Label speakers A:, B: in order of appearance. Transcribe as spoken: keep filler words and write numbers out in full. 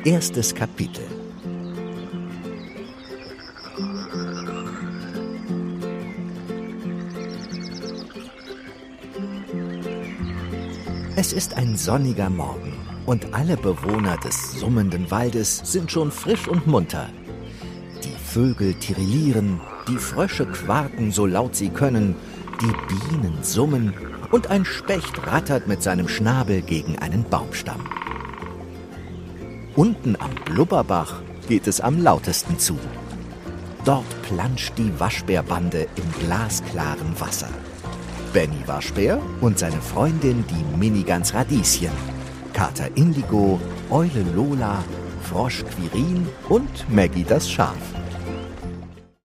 A: Erstes Kapitel. Es ist ein sonniger Morgen und alle Bewohner des summenden Waldes sind schon frisch und munter. Die Vögel tirillieren, die Frösche quaken so laut sie können, die Bienen summen und ein Specht rattert mit seinem Schnabel gegen einen Baumstamm. Unten am Blubberbach geht es am lautesten zu. Dort planscht die Waschbärbande im glasklaren Wasser. Benny Waschbär und seine Freundin die Minigans Radieschen, Kater Indigo, Eule Lola, Frosch Quirin und Maggie das Schaf.